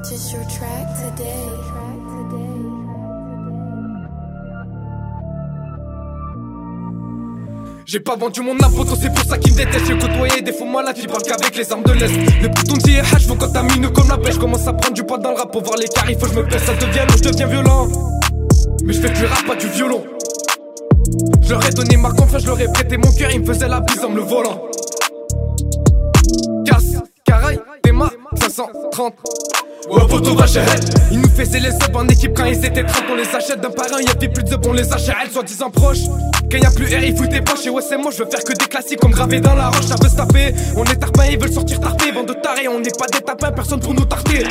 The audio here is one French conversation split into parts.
Purchase your track today. J'ai pas vendu mon âme, poto, c'est pour ça qu'ils me détestent. J'ai côtoyé des faux malades qui parlent qu'avec les armes de l'Est. Le bouton de ZH, faut contaminer comme la pêche. Commence à prendre du poids dans le rap pour voir les carrés. Faut que je me pèse, ça devient long, je deviens violent. Mais je fais du rap, pas du violon. Je leur ai donné ma confiance, je leur ai prêté mon cœur. Ils me faisaient la bise en me le volant. Casse, caraï, Théma, 530. Ouais, poto va chez elle. Ils nous faisaient les subs en équipe quand ils étaient 30. On les achète d'un par un, y'a plus de on les achète elle, soi-disant proches. Quand y'a plus R, ils foutent des poches. Et ouais, c'est moi, je veux faire que des classiques comme gravés dans la roche. Ça veut se taper, on est tarpin, ils veulent sortir tarpés. Bande de tarés, on n'est pas des tapins, personne pour nous tarter.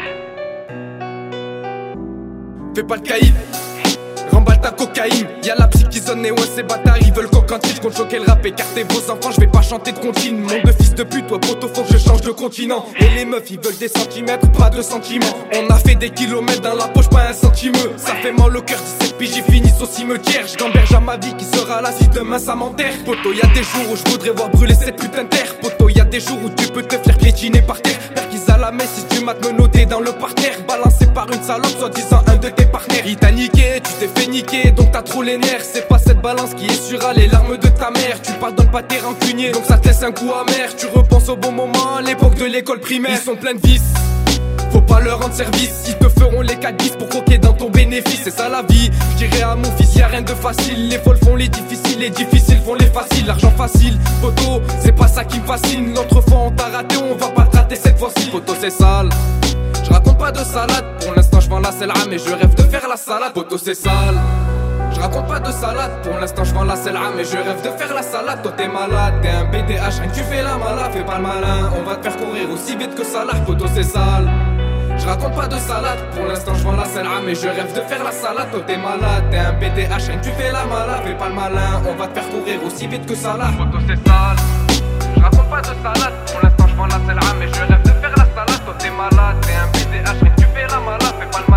Fais pas le caïd, remballe ta cocaïne. Y'a la psy qui sonne et ouais, ces bâtards, ils veulent qu'en titre qu'on choquer le rap. Écartez vos enfants, je vais pas chanter de comptine. Monde de fils de pute, toi, poto, faut que je change de continent. Et les meufs, ils veulent des centimètres, pas de sentiments. On a fait des kilomètres dans la poche, pas un centime. Ça fait mal au cœur, 17 piges, j'y finis au cimetière. J'gamberge à ma vie qui sera là si demain ça m'enterre. Poto, y'a des jours où je voudrais voir brûler cette putain de terre. Poto, y'a des jours où tu peux te faire piétiner par terre. Père qu'ils à la messe si tu m'as me noter dans le parterre. Balancé par une salope, soi-disant un de tes partenaires. Il t'a niqué, tu t'es fait niquer, donc t'as trop les nerfs. C'est pas cette balance qui essuiera les larmes de ta mère. Tu pardonnes pas tes rancuniers, donc ça te laisse un coup amer. Tu repenses au bon moment, à l'époque de l'école primaire. Ils sont pleins de vices, faut pas leur rendre service. Ils te feront les 4-10 pour croquer dans ton bénéfice. C'est ça la vie, je dirais à mon fils y'a rien de facile. Les folles font les difficiles font les faciles. L'argent facile, poto, c'est pas ça qui me fascine. L'autre fois on t'a raté, on va pas te rater cette fois-ci. Poto c'est sale, je raconte pas de salade. Pour l'instant je vends la selle mais je rêve de faire la salade. Poto c'est sale, je raconte pas de salade. Pour l'instant je vends la selle mais je rêve de faire la salade. Toi t'es malade, t'es un BDH, rien que tu fais la malade. Fais pas le malin, on va te faire courir aussi vite que ça là. Poto c'est sale, je raconte pas de salade. Pour l'instant je vends la selle mais je rêve de faire la salade. Toi t'es malade, t'es un BDH, rien que tu fais la malade. Fais pas le malin, on va te faire courir aussi vite que ça là. Poto c'est sale, je raconte pas de salade. Pour l'instant je vends la selle mais je rêve de faire la salade. Toi t'es malade, t'es un BDH, rien que tu fais la malade. Fais pas le malin.